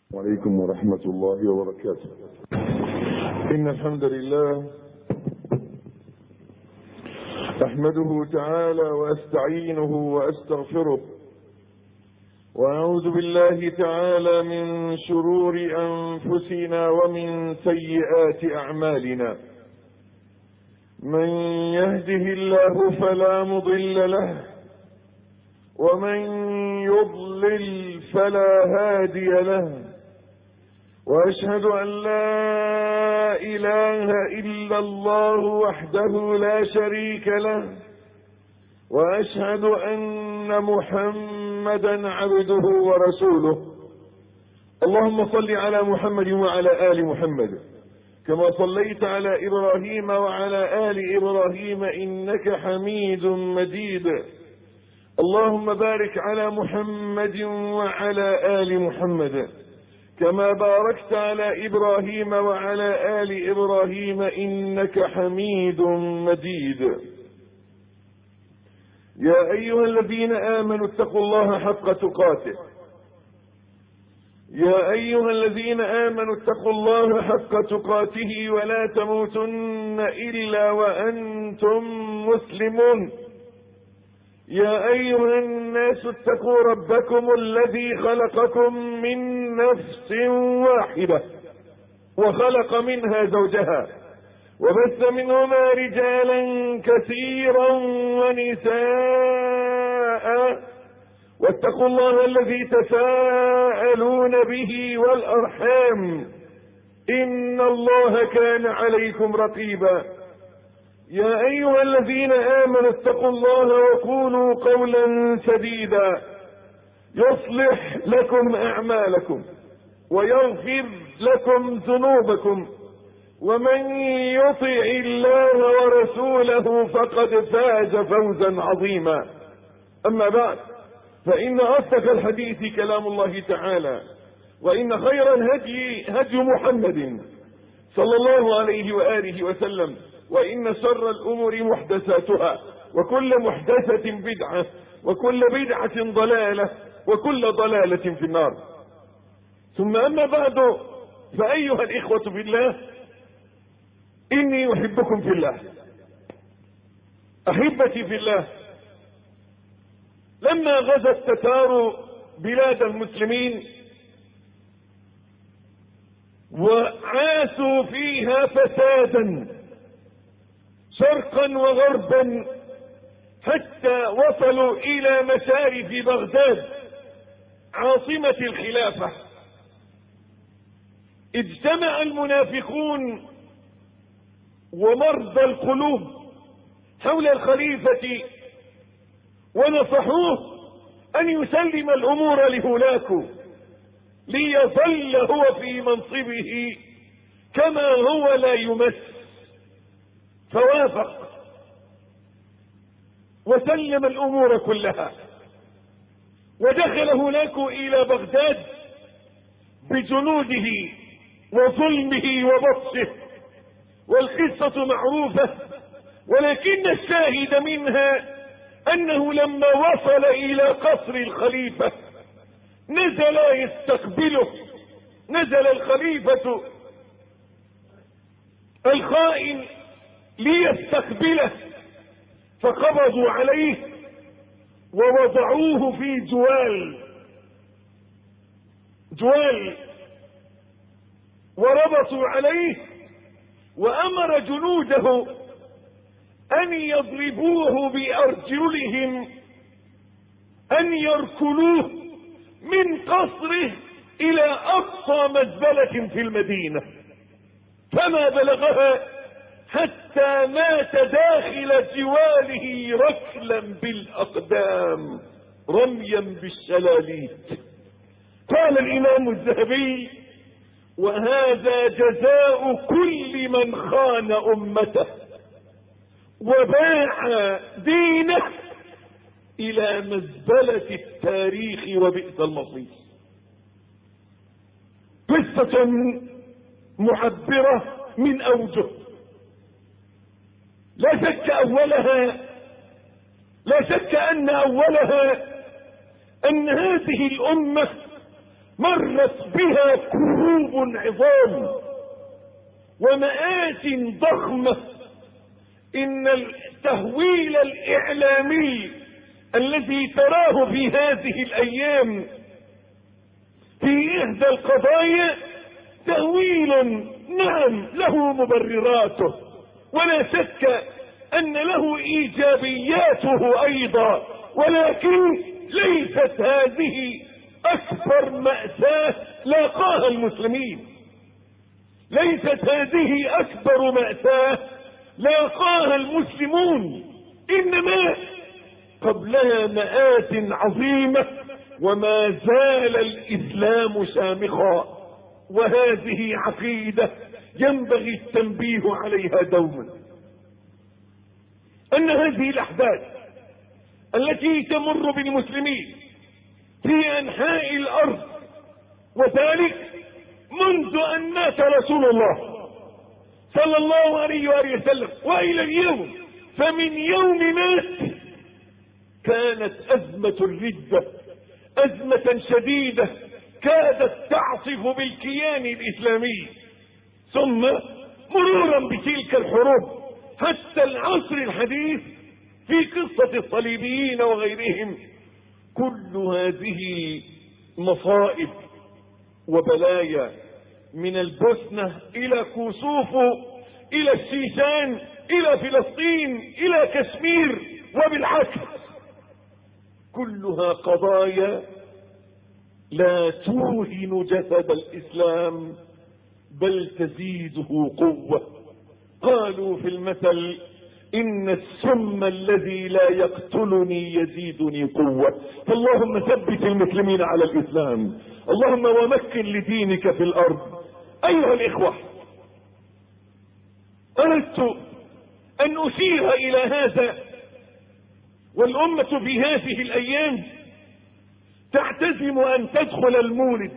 عليكم ورحمة الله وبركاته. إن الحمد لله أحمده تعالى وأستعينه وأستغفره، وأعوذ بالله تعالى من شرور أنفسنا ومن سيئات أعمالنا. من يهده الله فلا مضل له، ومن يضلل فلا هادي له، وأشهد أن لا إله إلا الله وحده لا شريك له، وأشهد أن محمدا عبده ورسوله. اللهم صل على محمد وعلى آل محمد كما صليت على إبراهيم وعلى آل إبراهيم إنك حميد مجيد. اللهم بارك على محمد وعلى آل محمد كما باركت على إبراهيم وعلى آل إبراهيم إنك حميد مجيد. يا أيها الذين آمنوا اتقوا الله حق تقاته، يا أيها الذين آمنوا اتقوا الله حق تقاته ولا تموتن إلا وأنتم مسلمون. يا أيها الناس اتقوا ربكم الذي خلقكم من نفس واحدة وخلق منها زوجها وبث منهما رجالا كثيرا ونساء، واتقوا الله الذي تساءلون به والأرحام إن الله كان عليكم رقيبا. يا أيها الذين آمنوا اتقوا الله وقولوا قولا سديدا يصلح لكم أعمالكم ويغفر لكم ذنوبكم، ومن يطع الله ورسوله فقد فاز فوزا عظيما. أما بعد، فإن أصدق الحديث كلام الله تعالى، وإن خير الهدي هدي محمد صلى الله عليه وآله وسلم، وإن شر الأمور محدثاتها، وكل محدثة بدعة، وكل بدعة ضلالة، وكل ضلالة في النار. ثم أما بعد، فأيها الإخوة في الله، إني أحبكم في الله. أحبتي في الله، لما غزا التتار بلاد المسلمين وعاشوا فيها فسادا شرقا وغربا حتى وصلوا إلى مشارف بغداد عاصمة الخلافة، اجتمع المنافقون ومرضى القلوب حول الخليفة ونصحوه أن يسلم الأمور لهولاكو ليظل هو في منصبه كما هو لا يمس. فوافق وسلم الأمور كلها، ودخل هولاكو إلى بغداد بجنوده وظلمه وبطشه، والقصة معروفة، ولكن الشاهد منها أنه لما وصل إلى قصر الخليفة نزل يستقبله، نزل الخليفة الخائن ليستقبله، فقبضوا عليه ووضعوه في جوال وربطوا عليه، وأمر جنوده أن يضربوه بأرجلهم، أن يركلوه من قصره إلى أقصى مزبلة في المدينة، فما بلغها حتى مات داخل جواله ركلا بالأقدام رميا بالشلاليت. قال الإمام الذهبي: وهذا جزاء كل من خان أمته وباع دينه إلى مزبلة التاريخ وبئس المصير. قصة معبرة من أوجه، لا شك أن أولها أن هذه الأمة مرت بها كروب عظام ومآت ضخمة. إن التهويل الإعلامي الذي تراه في هذه الأيام في إحدى القضايا تهويل نعم له مبرراته، ولا شك أن له إيجابياته أيضا، ولكن ليست هذه أكبر مأساة لاقاها المسلمين، ليست هذه أكبر مأساة لاقاها المسلمون، إنما قبلها مآت عظيمة، وما زال الإسلام شامخا. وهذه عقيدة ينبغي التنبيه عليها دوما، أن هذه الأحداث التي تمر بالمسلمين في أنحاء الأرض، وذلك منذ أن مات رسول الله صلى الله عليه وآله وسلم وإلى اليوم، فمن يوم مات كانت أزمة الردة أزمة شديدة كادت تعصف بالكيان الإسلامي، ثم مرورا بتلك الحروب حتى العصر الحديث في قصة الصليبيين وغيرهم. كل هذه مصائب وبلايا من البوسنة إلى كوسوفو إلى الشيشان إلى فلسطين إلى كشمير، وبالعكس كلها قضايا لا توهن جسد الإسلام بل تزيده قوة. قالوا في المثل: إن السم الذي لا يقتلني يزيدني قوة. فاللهم ثبت المسلمين على الإسلام، اللهم ومكن لدينك في الأرض. أيها الإخوة، أردت أن أشير إلى هذا، والأمة في هذه الأيام تعتزم أن تدخل المولد،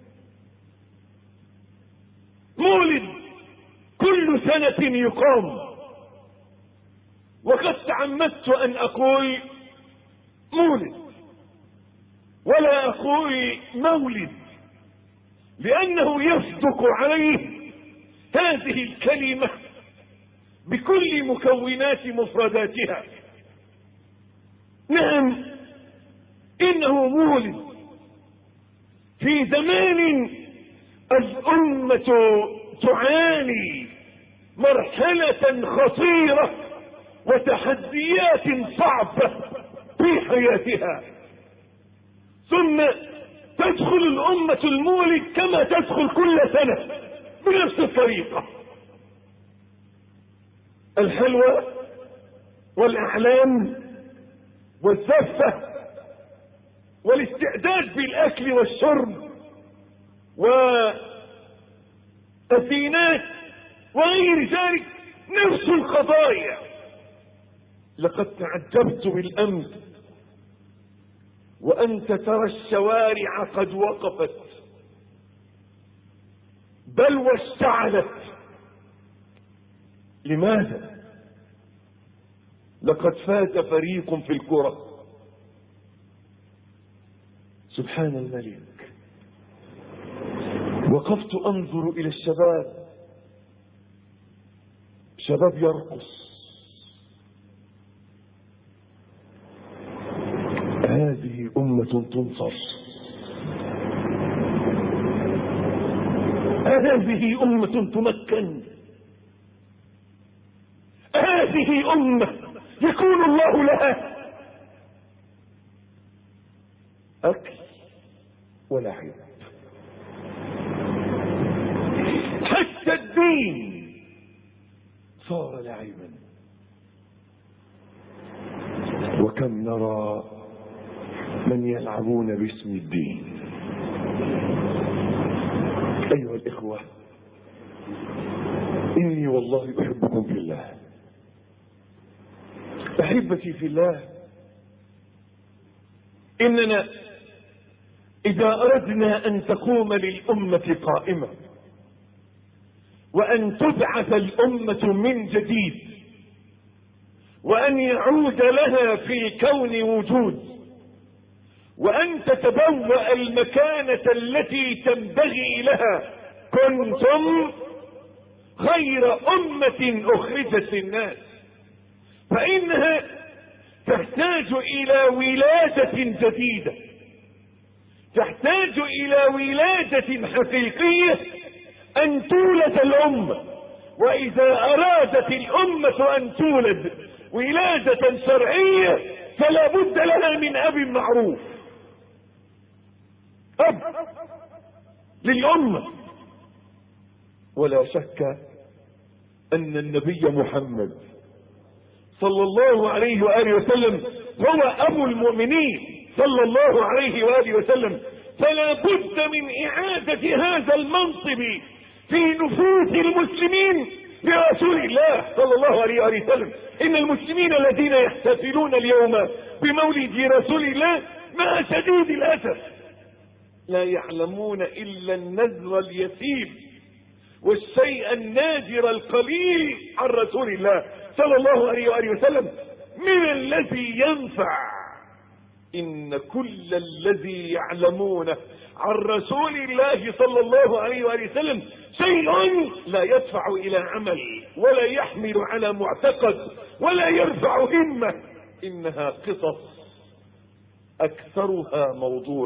مولد كل سنة يقام، وقد تعمدت أن أقول مولد ولا أقول مولد، لأنه يصدق عليه هذه الكلمة بكل مكونات مفرداتها. نعم، إنه مولد في زمان الأمة تعاني مرحلة خطيرة وتحديات صعبة في حياتها، ثم تدخل الأمة المولد كما تدخل كل سنة بنفس الطريقة: الحلوى والأعلام والزفة والاستعداد بالأكل والشرب والزينات وغير ذلك، نفس القضايا. لقد تعجبت بالأمس وأنت ترى الشوارع قد وقفت بل واشتعلت. لماذا؟ لقد فات فريق في الكرة. سبحان الملك. وقفت أنظر إلى الشباب، شباب يرقص. هذه أمة تنصر، هذه أمة تمكن، هذه أمة يكون الله لها أكل ولعب. حتى الدين صار لعبا. وكم نرى من يلعبون باسم الدين. أيها الإخوة، إني والله أحبكم في الله. أحبتي في الله، إننا إذا أردنا أن تقوم للأمة قائمة وأن تبعث الأمة من جديد وأن يعود لها في الكون وجود وأن تتبوأ المكانة التي تنبغي لها. كنتم خير أمة أخرجت للناس، فإنها تحتاج إلى ولادة جديدة، تحتاج إلى ولادة حقيقية أن تولد الأمة. وإذا أرادت الأمة أن تولد ولادة شرعية فلا بد لها من أب معروف، أب للأمة. ولا شك أن النبي محمد صلى الله عليه وآله وسلم هو أبو المؤمنين صلى الله عليه وآله وسلم، فلا بد من إعادة هذا المنصب في نفوس المسلمين لرسول الله صلى الله عليه وآله وسلم. إن المسلمين الذين يحتفلون اليوم بمولد رسول الله مع شديد الأسف لا يعلمون إلا النذر اليسير والشيء النادر القليل عن رسول الله صلى الله عليه وآله وسلم من الذي ينفع. إن كل الذي يعلمونه عن رسول الله صلى الله عليه وآله وسلم شيء لا يدفع إلى عمل ولا يحمل على معتقد ولا يرفع همة. إنها قصص أكثرها موضوع.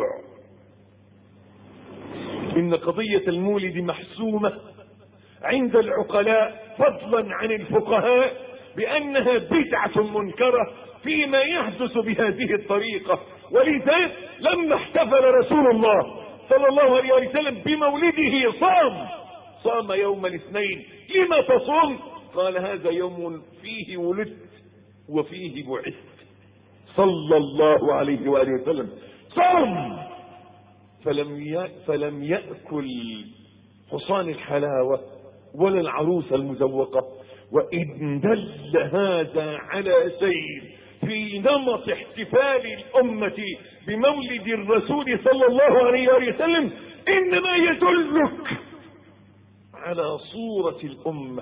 إن قضية المولد محسومة عند العقلاء فضلا عن الفقهاء بأنها بدعة منكرة فيما يحدث بهذه الطريقة. ولذا لما احتفل رسول الله صلى الله عليه وسلم بمولده صام يوم الاثنين. لما تصوم؟ قال هذا يوم فيه ولدت وفيه بعثت صلى الله عليه وآله وسلم. صام فلم يأكل حصان الحلاوة ولا العروس المزوقة. وإن دل هذا على شيء في نمط احتفال الأمة بمولد الرسول صلى الله عليه وسلم إنما يدلك على صورة الأمة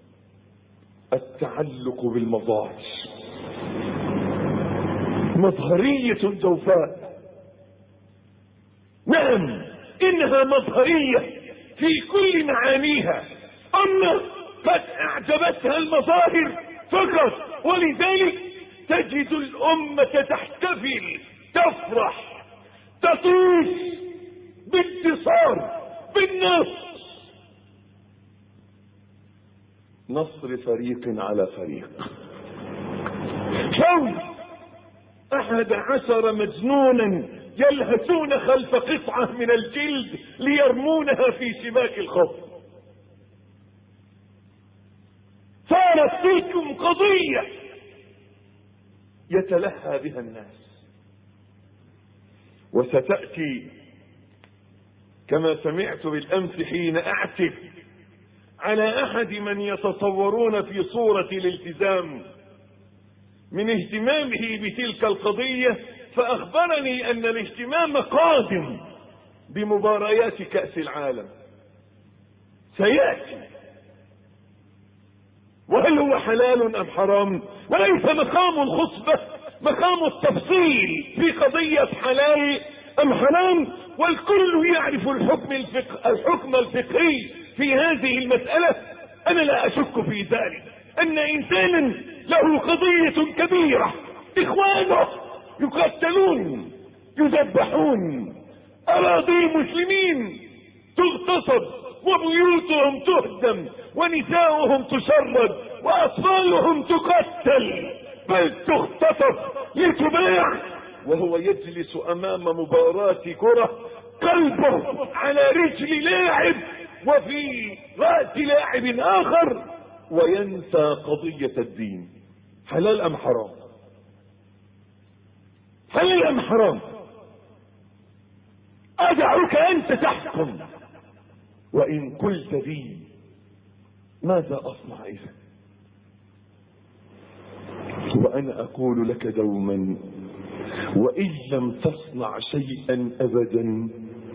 التعلق بالمظاهر، مظهرية جوفاء. نعم إنها مظهرية في كل معانيها، أما قد أعجبتها المظاهر فقط، ولذلك تجد الأمة تحتفل تفرح تطيش بانتصار بالنصر، نصر فريق على فريق. شوف 11 مجنونا يلهثون خلف قطعة من الجلد ليرمونها في شباك الخوف. صارت تلكم قضية يتلهى بها الناس. وستأتي كما سمعت بالأمس حين أعتب على أحد من يتصورون في صورة الالتزام من اهتمامه بتلك القضية، فأخبرني أن الاهتمام قادم بمباريات كأس العالم سيأتي. وهل هو حلال أم حرام؟ وليس مقام الخطبة مقام التفصيل في قضية حلال أم حرام، والكل يعرف الحكم الفقهي في هذه المسألة. أنا لا أشك في ذلك أن إنسانا له قضية كبيرة، إخوانه يقتلون يذبحون، أراضي مسلمين تغتصب وبيوتهم تهدم ونساؤهم تشرد وأطفالهم تقتل بل تختطف لتباع، وهو يجلس أمام مباراة كرة قلبه على رجل لاعب وفي رأس لاعب آخر وينسى قضية الدين. حلال أم حرام؟ حلال أم حرام؟ أدعوك أنت تحكم. وإن قلت لي ماذا أصنع إذا؟ وأنا أقول لك دوما وإن لم تصنع شيئا أبدا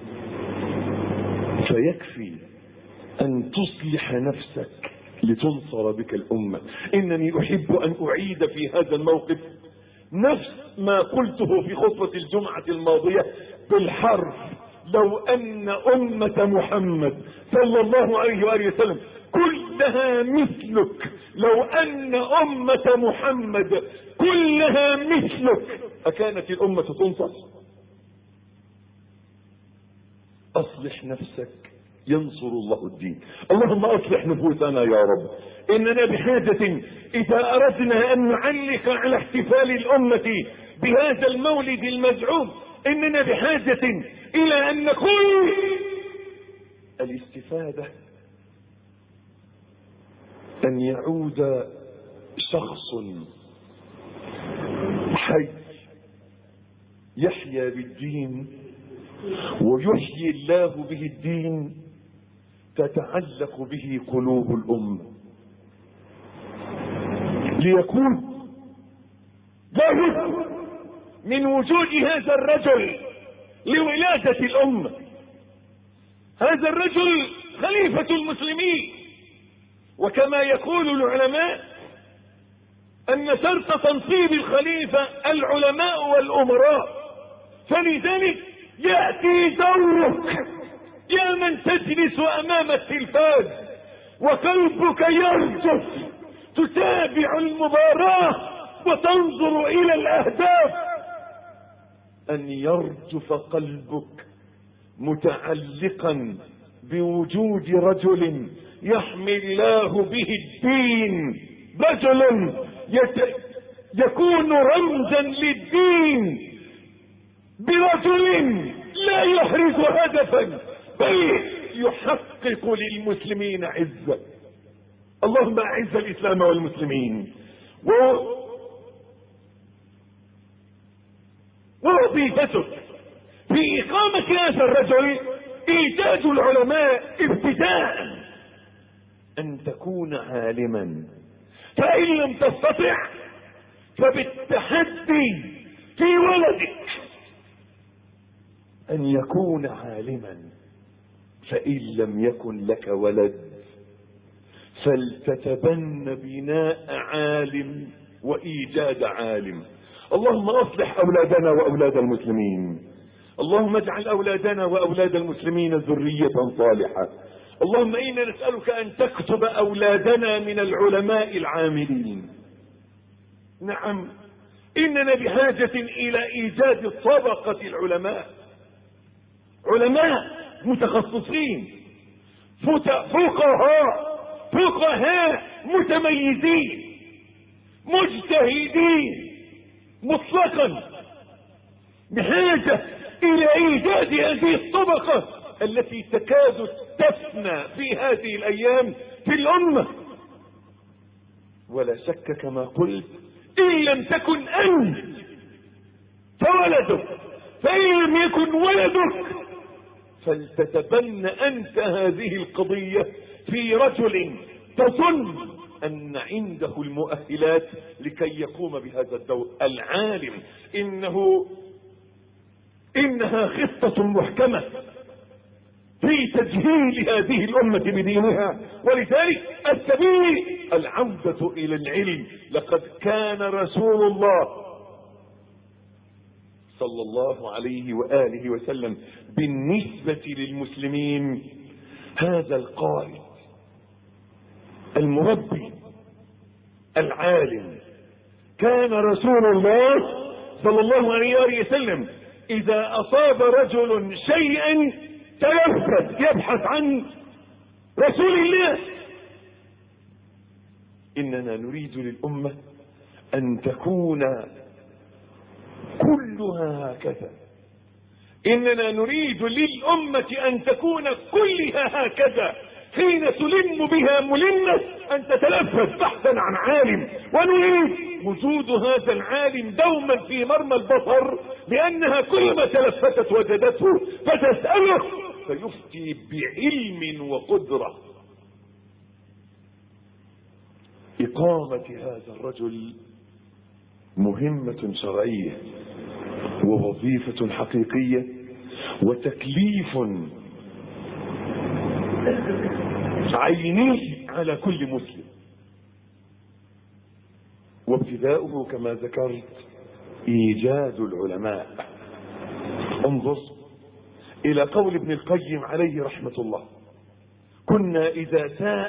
فيكفي أن تصلح نفسك لتنصر بك الأمة. إنني أحب أن أعيد في هذا الموقف نفس ما قلته في خطبة الجمعة الماضية بالحرف. لو ان امة محمد صلى الله عليه وآله وسلم كلها مثلك، لو ان امة محمد كلها مثلك اكانت الامة تنصف؟ اصلح نفسك ينصر الله الدين. اللهم اصلح نفوسنا يا رب. اننا بحاجة اذا اردنا ان نعلق على احتفال الامة بهذا المولد المزعوم، اننا بحاجة الى ان نقول الاستفادة ان يعود شخص حي يحيا بالدين ويحيي الله به الدين تتعلق به قلوب الأمة، ليكون لابد من وجود هذا الرجل لولادة الأمة. هذا الرجل خليفة المسلمين، وكما يقول العلماء أن شرط تنصيب الخليفة العلماء والأمراء، فلذلك يأتي دورك يا من تجلس أمام التلفاز وقلبك يرجف تتابع المباراة وتنظر إلى الأهداف، أن يرجف قلبك متعلقا بوجود رجل يحمي الله به الدين، رجل يكون رمزا للدين، برجل لا يحرز هدفا بل يحقق للمسلمين عزة. اللهم اعز الاسلام والمسلمين. ووظيفتك في اقامة هذا الرجل ايجاد العلماء ابتداء ان تكون عالما، فان لم تستطع فبالتحدي في ولدك ان يكون عالما، فان لم يكن لك ولد فلتتبن بناء عالم وايجاد عالم. اللهم اصلح اولادنا واولاد المسلمين. اللهم اجعل اولادنا واولاد المسلمين ذرية صالحة. اللهم انا نسألك ان تكتب اولادنا من العلماء العاملين. نعم، اننا بحاجة الى ايجاد طبقة العلماء، علماء متخصصين، فقهاء متميزين مجتهدين مطلقا، بحاجة الى ايجاد هذه الطبقة التي تكاد تفنى في هذه الايام في الامة. ولا شك كما قلت ان لم تكن انت فولدك، فان لم يكن ولدك فلتتبنى انت هذه القضية في رجل تظن ان عنده المؤهلات لكي يقوم بهذا الدور العالم. انها خطة محكمة في تجهيل هذه الامة بدينها، ولذلك السبيل العودة الى العلم. لقد كان رسول الله صلى الله عليه وآله وسلم بالنسبة للمسلمين هذا القائد المربي العالم. كان رسول الله صلى الله عليه وآله وسلم إذا أصاب رجل شيئا تلفت يبحث عن رسول الله. إننا نريد للأمة أن تكون كلها هكذا. إننا نريد للأمة أن تكون كلها هكذا. حين تلم بها ملمة أن تتلفت بحثا عن عالم، ونريد وجود هذا العالم دوما في مرمى البصر، لأنها كلما تلفتت وجدته فتسأله فيفتي بعلم وقدرة. إقامة هذا الرجل مهمة شرعية ووظيفة حقيقية وتكليف عيني على كل مسلم، وابتداؤه كما ذكرت إيجاد العلماء. انظر إلى قول ابن القيم عليه رحمة الله: كنا إذا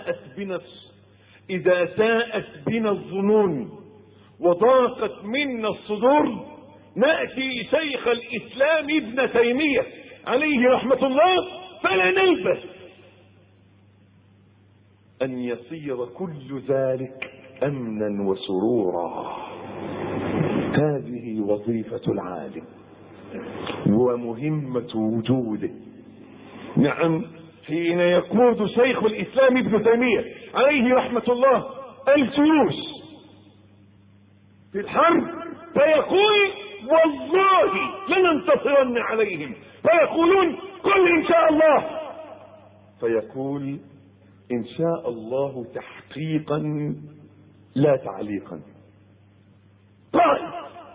ساءت بنا الظنون وضاقت منا الصدور نأتي شيخ الإسلام ابن تيمية عليه رحمة الله فلا نلبث أن يصير كل ذلك أمنا وسرورا. هذه وظيفة العالم ومهمة وجوده. نعم، حين يقود شيخ الإسلام ابن تيمية عليه رحمة الله الجيوش في الحرب فيقول: والله لننتصرن عليهم، فيقولون: قل إن شاء الله، فيقول: إن شاء الله تحقيقا لا تعليقا. قائد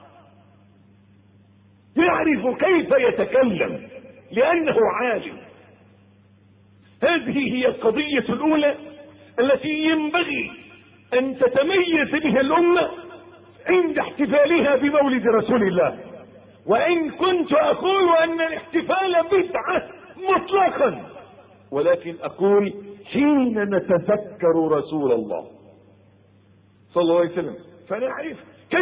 يعرف كيف يتكلم لأنه عالم. هذه هي القضية الأولى التي ينبغي أن تتميز بها الأمة عند احتفالها بمولد رسول الله. وإن كنت أقول أن الاحتفال بدعة مطلقا، ولكن أقول حين نتذكر رسول الله صلى الله عليه وسلم فنعرف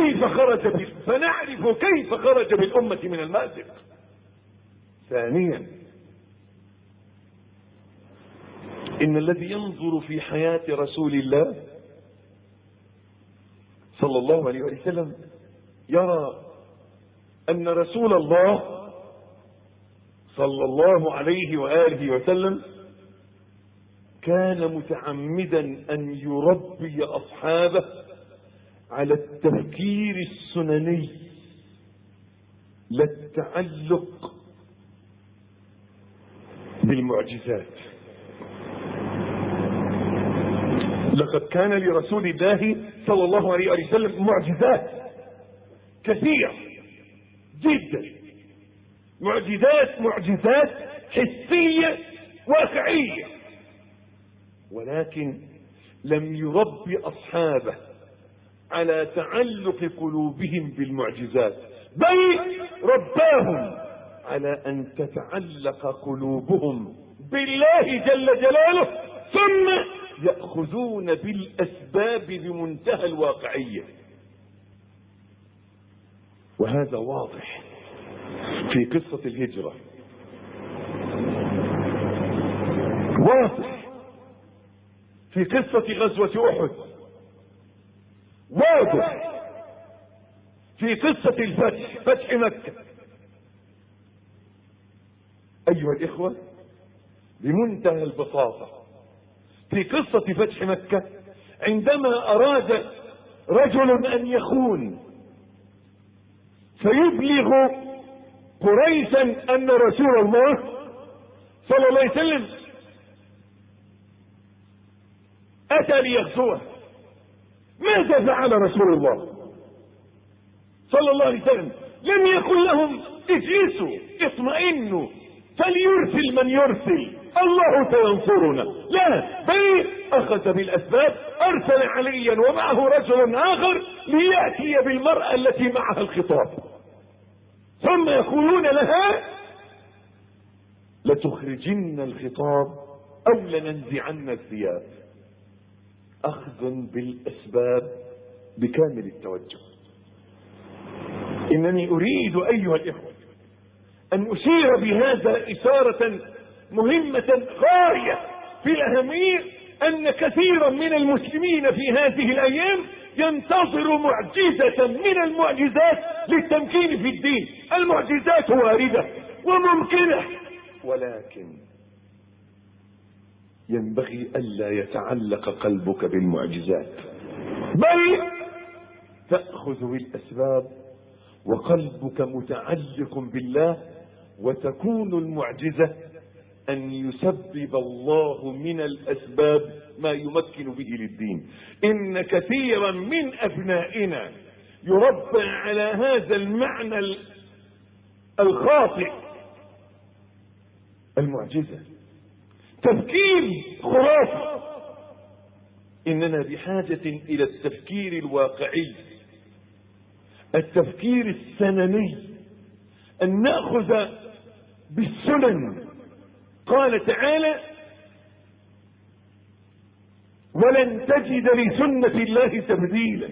كيف خرج بالأمة من المأزق. ثانيا، إن الذي ينظر في حياة رسول الله صلى الله عليه وسلم يرى أن رسول الله صلى الله عليه وآله وسلم كان متعمدا أن يربي أصحابه على التفكير السنني لا التعلق بالمعجزات. لقد كان لرسول الله صلى الله عليه وسلم معجزات كثيرة جدا، معجزات حسية واقعية، ولكن لم يربي أصحابه على تعلق قلوبهم بالمعجزات، بل رباهم على أن تتعلق قلوبهم بالله جل جلاله، ثم يأخذون بالأسباب بمنتهى الواقعية. وهذا واضح في قصة الهجرة، واضح في قصة غزوة أحد، واضح في قصة الفتح، فتح مكة. أيها الإخوة، بمنتهى البساطة في قصة فتح مكة عندما أراد رجل أن يخون فيبلغ قريشا أن رسول الله صلى الله عليه وسلم أتى ليغزوه، ماذا فعل رسول الله صلى الله عليه وسلم؟ لم يقل لهم اجلسوا اطمئنوا فليرسل من يرسل الله سينصرنا، لا، بل أخذ بالأسباب، أرسل عليا ومعه رجل آخر ليأتي بالمرأة التي معها الخطاب، ثم يقولون لها لتخرجن الخطاب أو لننزعن الثياب. أخذ بالأسباب بكامل التوجه. إنني أريد أيها الإخوة أن أشير بهذا إشارة مهمة غاية في الأهمية، أن كثيرا من المسلمين في هذه الأيام ينتظر معجزة من المعجزات للتمكين في الدين. المعجزات واردة وممكنة، ولكن ينبغي ألا يتعلق قلبك بالمعجزات، بل تأخذ بالأسباب وقلبك متعلق بالله، وتكون المعجزة أن يسبب الله من الأسباب ما يمكن به للدين. إن كثيرا من أبنائنا يربى على هذا المعنى الخاطئ، المعجزة تفكير خرافي. إننا بحاجة إلى التفكير الواقعي التفكير السنني، أن نأخذ بالسنن. قال تعالى: ولن تجد لسنة الله تبديلا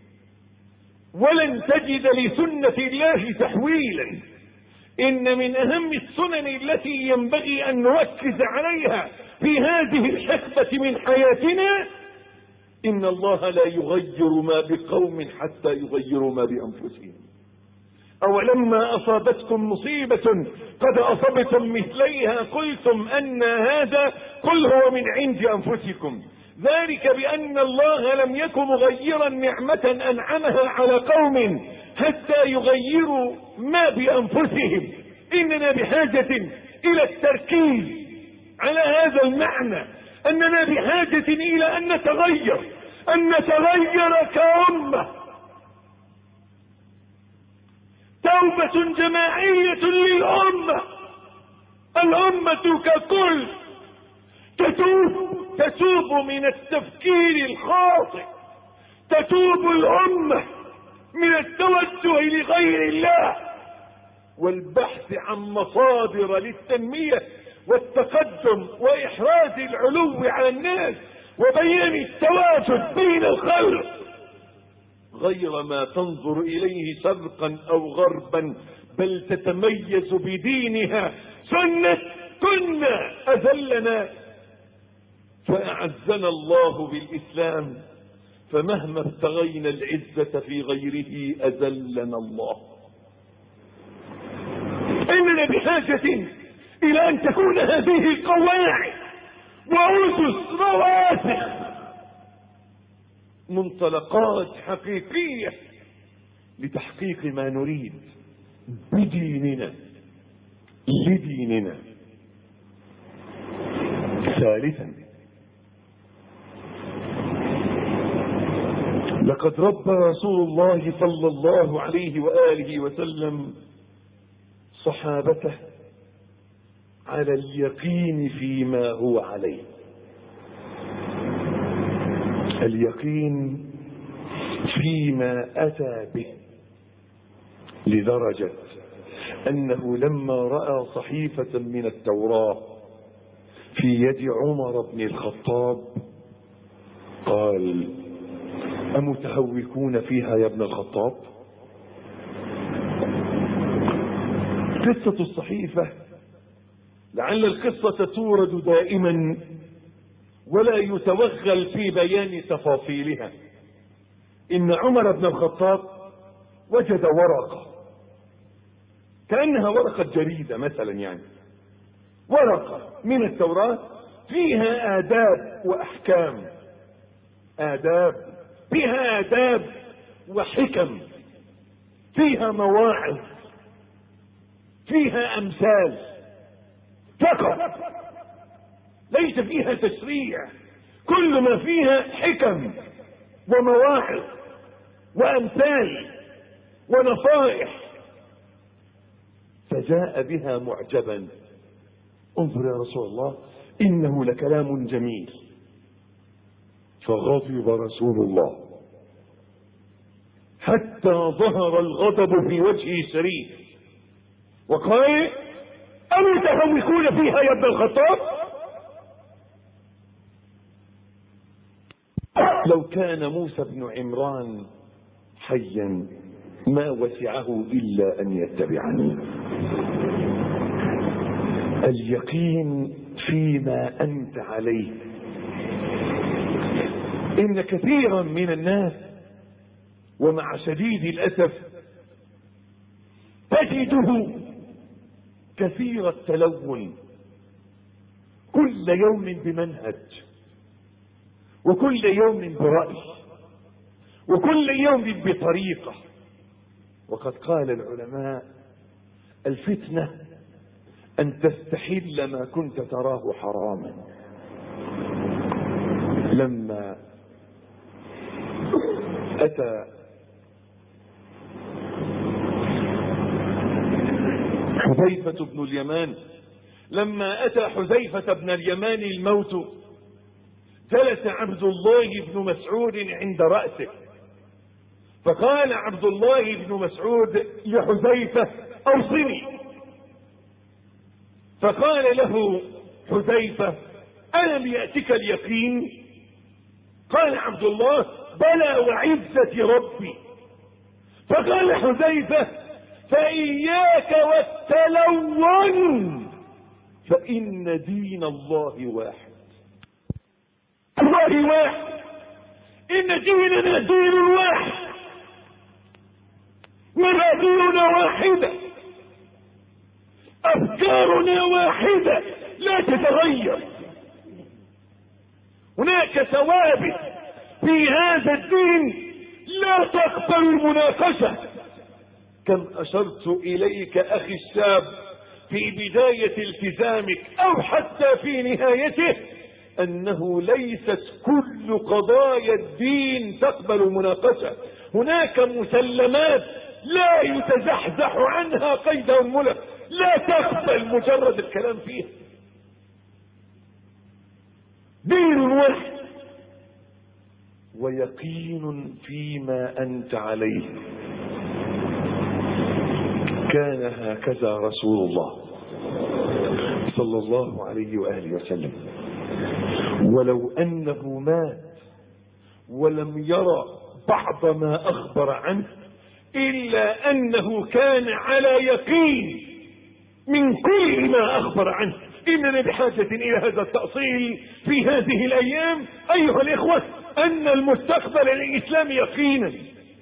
ولن تجد لسنة الله تحويلا. إن من أهم السنن التي ينبغي أن نركز عليها في هذه الحقبة من حياتنا إن الله لا يغير ما بقوم حتى يغيروا ما بأنفسهم. أولما أصابتكم مصيبة قد أصبتم مثليها قلتم أن هذا، قل هو من عند أنفسكم، ذلك بأن الله لم يكن مغيرا نعمة أنعمها على قوم حتى يغيروا ما بأنفسهم. إننا بحاجة إلى التركيز على هذا المعنى، أننا بحاجة إلى أن نتغير كأمة. توبة جماعية للأمة، الأمة ككل تتوب من التفكير الخاطئ، تتوب الأمة من التوجه لغير الله والبحث عن مصادر للتنمية والتقدم وإحراز العلو على الناس وبيان التواجد بين الخلق، غير ما تنظر إليه شرقا أو غربا، بل تتميز بدينها. سنة كنا أذلنا فأعزنا الله بالإسلام، فمهما ابتغينا العزة في غيره أذلنا الله. إننا بحاجة إلى أن تكون هذه القواعد وأسس رواسخ، منطلقات حقيقية لتحقيق ما نريد بديننا لديننا. ثالثا، لقد ربى رسول الله صلى الله عليه وآله وسلم صحابته على اليقين فيما هو عليه. اليقين فيما أتى به، لدرجة أنه لما رأى صحيفة من التوراة في يد عمر بن الخطاب قال: أمتهوكون فيها يا ابن الخطاب؟ قصة الصحيفة لعل القصة تورد دائما ولا يتوغل في بيان تفاصيلها. إن عمر بن الخطاب وجد ورقة كأنها ورقة جريدة مثلا، يعني ورقة من التوراة فيها آداب وأحكام، فيها آداب وحكم، فيها مواعظ، فيها أمثال فقط، ليس فيها تشريع، كل ما فيها حكم ومواعظ وأمثال ونصائح. فجاء بها معجبا: انظر يا رسول الله، إنه لكلام جميل. فغضب رسول الله حتى ظهر الغضب في وجهه الشريف وقال: أمتهوكون فيها يا ابن الخطاب؟ لو كان موسى بن عمران حيا ما وسعه إلا أن يتبعني. اليقين فيما أنت عليه. إن كثيرا من الناس ومع شديد الأسف تجده كثير التلون، كل يوم بمنهج، وكل يوم برأي، وكل يوم بطريقة. وقد قال العلماء: الفتنة أن تستحل ما كنت تراه حراما. لما أتى حذيفة بن اليمان، لما أتى حذيفة بن اليمان الموت، جلس عبد الله بن مسعود عند رأسه فقال عبد الله بن مسعود لحذيفة أوصني. فقال له حذيفة ألم يأتك اليقين؟ قال عبد الله بلى وعزة ربي. فقال حذيفة فإياك والتلون فإن دين الله واحد. الله واحد، إن ديننا دين واحد، مبادئنا واحدة، أفكارنا واحدة لا تتغير. هناك ثوابت في هذا الدين لا تقبل المناقشة. كم أشرت إليك أخي الشاب في بداية التزامك أو حتى في نهايته أنه ليست كل قضايا الدين تقبل المناقشة. هناك مسلمات لا يتزحزح عنها قيد أنملة، لا تقبل مجرد الكلام فيها. دين واحد ويقين فيما أنت عليه. كان هكذا رسول الله صلى الله عليه وآله وسلم. ولو أنه مات ولم يرى بعض ما أخبر عنه إلا أنه كان على يقين من كل ما أخبر عنه. إننا بحاجة إلى هذا التأصيل في هذه الأيام أيها الإخوة، أن المستقبل الإسلامي يقينا،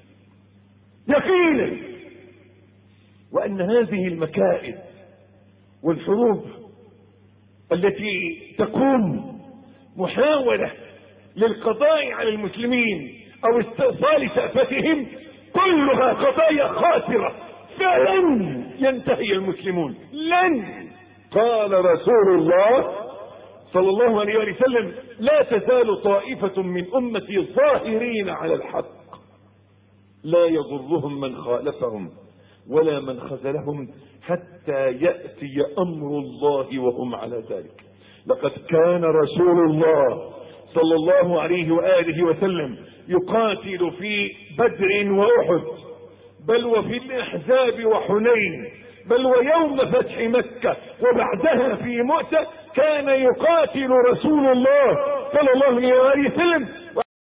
وأن هذه المكائد والحروب التي تقوم محاولة للقضاء على المسلمين أو استئصال شأفتهم كلها قضايا خاسرة، فلن ينتهي المسلمون، لن. قال رسول الله صلى الله عليه وسلم لا تزال طائفة من أمتي ظاهرين على الحق لا يضرهم من خالفهم ولا من خذلهم حتى يأتي أمر الله وهم على ذلك. لقد كان رسول الله صلى الله عليه وآله وسلم يقاتل في بدر وأحد، بل وفي الأحزاب وحنين، بل ويوم فتح مكة وبعدها في مؤتة كان يقاتل رسول الله صلى الله عليه وآله وسلم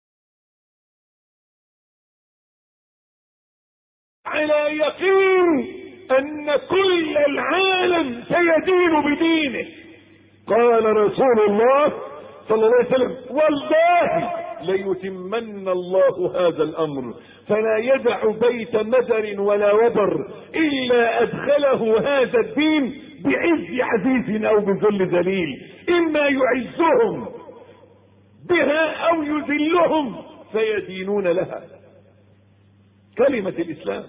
على يقين أن كل العالم سيدين بدينه. قال رسول الله صلى الله عليه وسلم والله ليتمن الله هذا الأمر فلا يدع بيت مدر ولا وبر إلا أدخله هذا الدين بعز عزيز أو بذل ذليل، إما يعزهم بها أو يذلهم فيدينون لها. كلمة الإسلام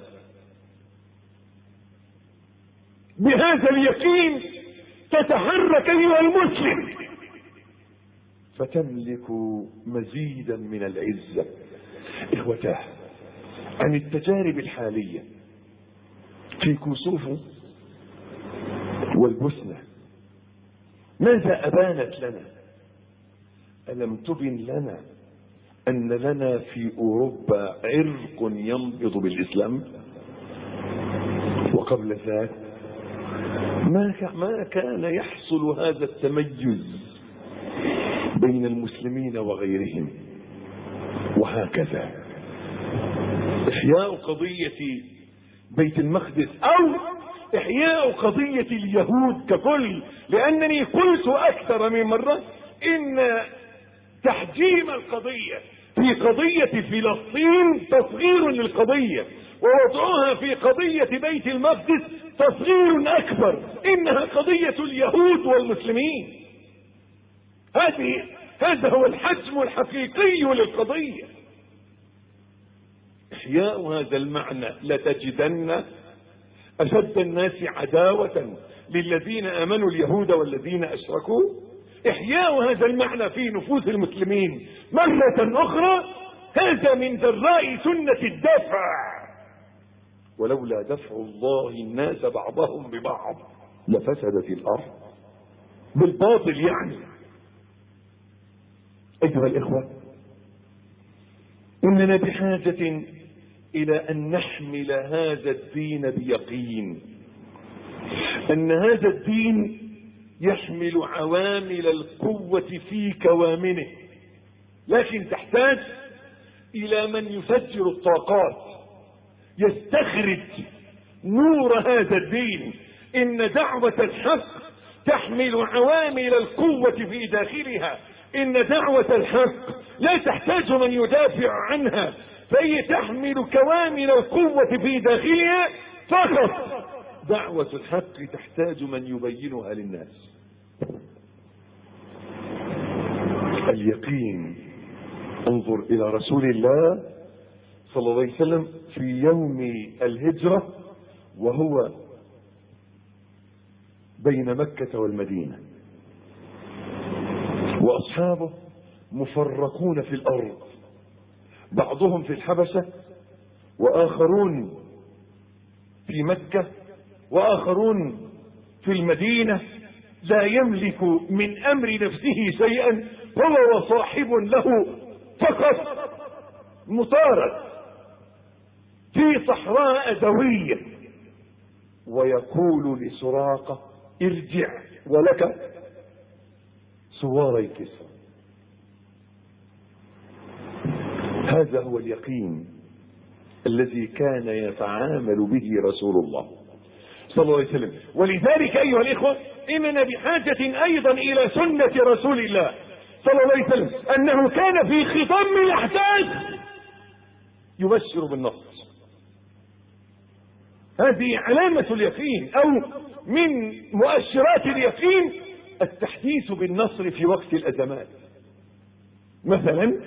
بهذا اليقين تتحرك أيها المسلم فتملك مزيدا من العزة. إخوتاه، عن التجارب الحالية في كوسوفو والبوسنة ماذا أبانت لنا؟ ألم تبن لنا أن لنا في أوروبا عرق ينبض بالإسلام؟ وقبل ذلك ما كان يحصل هذا التميز بين المسلمين وغيرهم. وهكذا إحياء قضية بيت المقدس أو إحياء قضية اليهود ككل، لأنني قلت أكثر من مرة إن تحجيم القضية في قضية فلسطين تصغير للقضية، ووضعها في قضية بيت المقدس تصغير أكبر. إنها قضية اليهود والمسلمين. هذا هو الحجم الحقيقي للقضية. إحياء هذا المعنى لتجدن أشد الناس عداوة للذين آمنوا اليهود والذين أشركوا. إحياء هذا المعنى في نفوس المسلمين مرة أخرى هذا من جراء سنة الدفع. ولولا دفع الله الناس بعضهم ببعض لفسدت الأرض بالباطل. يعني أيها الإخوة، إننا بحاجة إلى أن نحمل هذا الدين بيقين، أن هذا الدين يحمل عوامل القوة في كوامنه، لكن تحتاج إلى من يفجر الطاقات، يستخرج نور هذا الدين. إن دعوة الحق تحمل عوامل القوة في داخلها، إن دعوة الحق لا تحتاج من يدافع عنها، فهي تحمل كوامل القوة في داخلها فقط. دعوة الحق تحتاج من يبينها للناس. اليقين. انظر إلى رسول الله صلى الله عليه وسلم في يوم الهجرة وهو بين مكة والمدينة، وأصحابه مفرقون في الأرض، بعضهم في الحبشة وآخرون في مكة وآخرون في المدينة، لا يملك من أمر نفسه شيئا، هو وصاحب له فقط مطارد في صحراء دوية، ويقول لسراقة ارجع ولك سواري كسرى. هذا هو اليقين الذي كان يتعامل به رسول الله صلى الله عليه وسلم. ولذلك أيها الإخوة إننا بحاجة أيضا إلى سنة رسول الله صلى الله عليه وسلم، أنه كان في خضم الأحداث يبشر بالنصر. هذه علامة اليقين، أو من مؤشرات اليقين التحديث بالنصر في وقت الأزمات. مثلا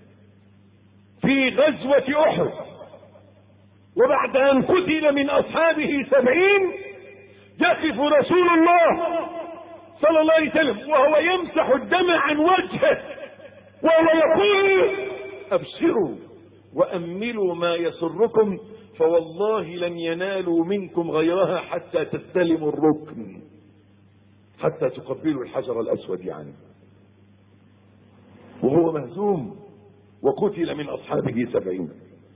في غزوة أحد، وبعد أن قتل من أصحابه 70 يقف رسول الله صلى الله عليه وسلم وهو يمسح الدم عن وجهه وهو يقول أبشروا وأملوا ما يسركم، فوالله لن ينالوا منكم غيرها حتى تستلموا الركن، حتى تقبلوا الحجر الأسود يعني. وهو مهزوم وقتل من أصحابه 70.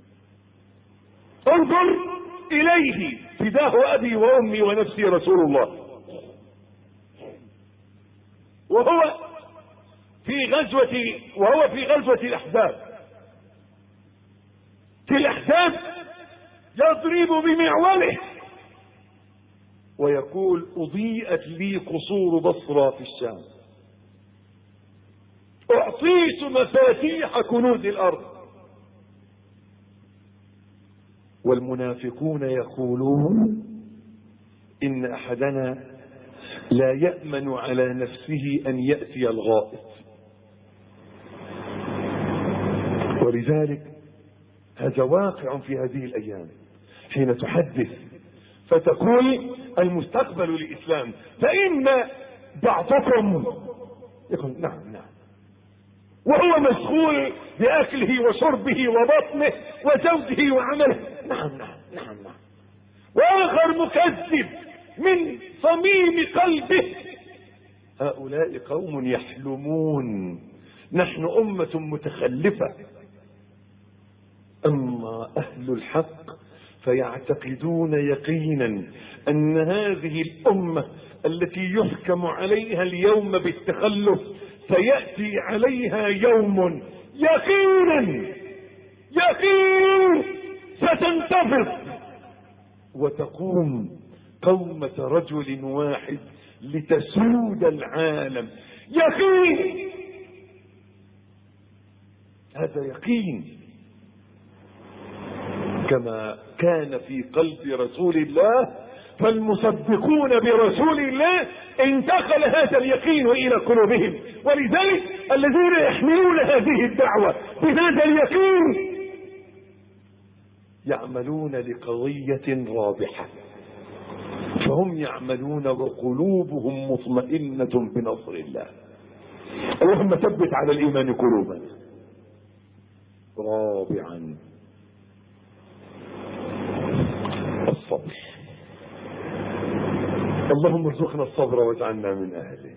انظر إليه فداه أبي وأمي ونفسي رسول الله، وهو في غزوة الأحزاب. في الأحزاب يضرب بمعوله ويقول أضيئت لي قصور بصرى في الشام، أعطيت مفاتيح كنوز الأرض. والمنافقون يقولون إن أحدنا لا يأمن على نفسه أن يأتي الغائط. ولذلك هذا واقع في هذه الأيام، حين تحدث فتقول المستقبل للإسلام، فإن بعضكم يقول نعم نعم، وهو مشغول بأكله وشربه وبطنه وزوجه وعمله، نعم نعم نعم نعم، وآخر مكذب من صميم قلبه. هؤلاء قوم يحلمون، نحن أمة متخلفة. أما أهل الحق فيعتقدون يقينا أن هذه الأمة التي يحكم عليها اليوم بالتخلف سيأتي عليها يوم يقين ستنتفض وتقوم قومة رجل واحد لتسود العالم. يقين، هذا يقين كما كان في قلب رسول الله. فالمصدقون برسول الله انتقل هذا اليقين إلى قلوبهم، ولذلك الذين يحملون هذه الدعوة بهذا اليقين يعملون لقضية رابحة، فهم يعملون وقلوبهم مطمئنة بنصر الله. اللهم ثبت على الإيمان قلوبنا. رابعا الصبر. اللهم ارزقنا الصبر واجعلنا من أهله.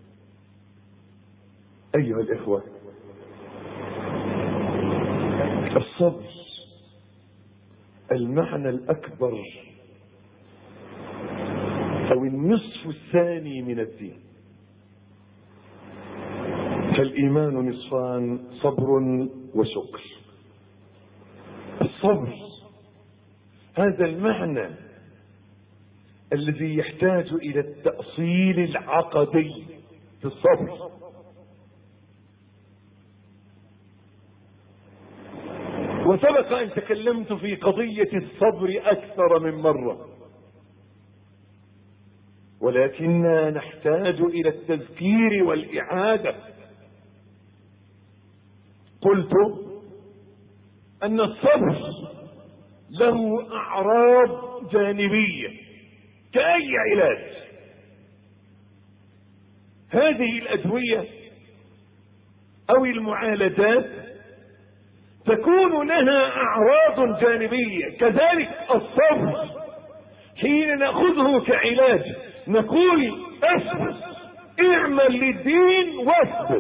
أيها الإخوة، الصبر المعنى الأكبر أو النصف الثاني من الدين. فالإيمان نصفان: صبر وشكر. الصبر هذا المعنى الذي يحتاج إلى التأصيل العقدي في الصبر. وسبق أن تكلمت في قضية الصبر أكثر من مرة، ولكننا نحتاج إلى التذكير والإعادة. قلت أن الصبر له أعراض جانبية كأي علاج. هذه الأدوية أو المعالجات تكون لها أعراض جانبية، كذلك الصبر حين نأخذه كعلاج نقول اصبر، اعمل للدين واصبر،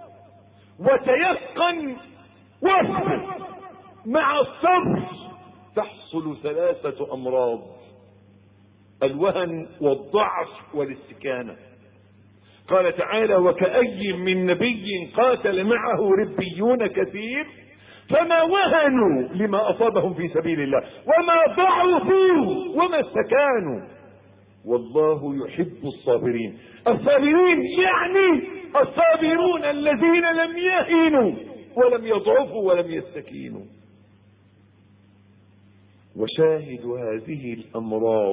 وتيقن واصبر. مع الصبر تحصل 3 أمراض: الوهن والضعف والاستكانة. قال تعالى: وكأي من نبي قاتل معه ربيون كثير فما وهنوا لما أصابهم في سبيل الله وما ضعفوا وما استكانوا والله يحب الصابرين. الصابرين يعني الصابرون الذين لم يهنوا ولم يضعفوا ولم يستكينوا. وشاهد هذه الأمراض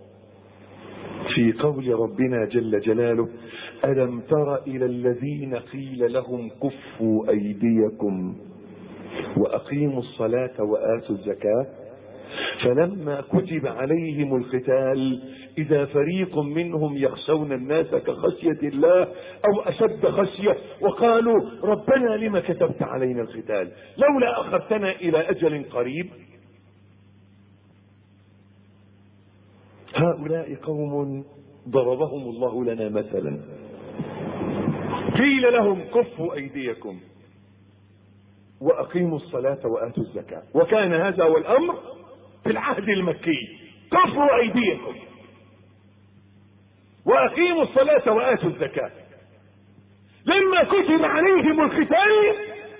في قول ربنا جل جلاله: ألم تر إلى الذين قيل لهم كفوا أيديكم وأقيموا الصلاة وآتوا الزكاة فلما كتب عليهم القتال إذا فريق منهم يخشون الناس كخشية الله أو أشد خشية وقالوا ربنا لما كتبت علينا القتال لولا أخرتنا إلى أجل قريب. هؤلاء قوم ضربهم الله لنا مثلا، قيل لهم كفوا أيديكم وأقيموا الصلاة وآتوا الزكاة، وكان هذا هو الأمر في العهد المكي: كفوا أيديكم وأقيموا الصلاة وآتوا الزكاة. لما كتب عليهم القتال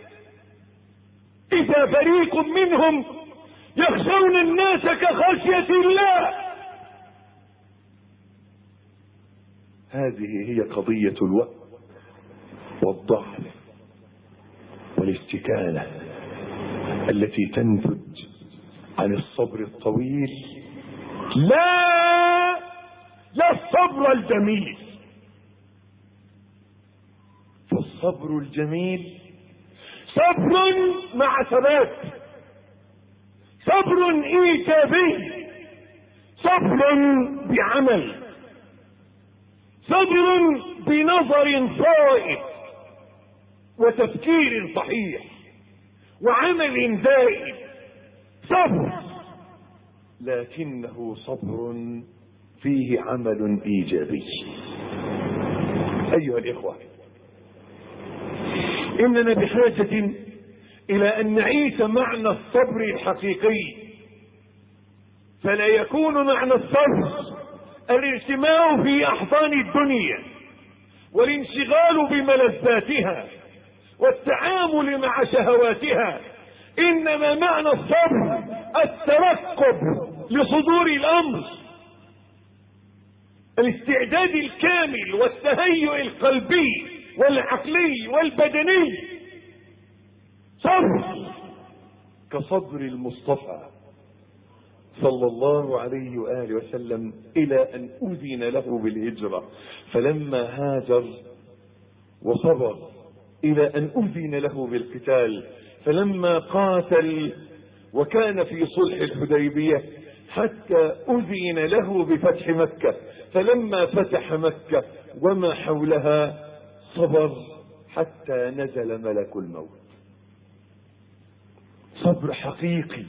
إذا فريق منهم يخشون الناس كخشية الله. هذه هي قضية الوقت والضعف والاستكانة التي تنتج عن الصبر الطويل، لا الصبر الجميل. فالصبر الجميل صبر مع ثبات، صبر ايجابي، صبر بعمل، صبر بنظر صائب وتفكير صحيح وعمل دائم. صبر لكنه صبر فيه عمل ايجابي. ايها الاخوة، اننا بحاجة الى ان نعيش معنى الصبر الحقيقي، فلا يكون معنى الصبر الاجتماع في احضان الدنيا والانشغال بملذاتها والتعامل مع شهواتها، انما معنى الصبر الترقب لصدور الامر، الاستعداد الكامل والتهيؤ القلبي والعقلي والبدني. صبر كصبر المصطفى صلى الله عليه وآله وسلم إلى أن أذن له بالهجرة، فلما هاجر وصبر إلى أن أذن له بالقتال، فلما قاتل وكان في صلح الحديبية حتى أذن له بفتح مكة، فلما فتح مكة وما حولها صبر حتى نزل ملك الموت. صبر حقيقي.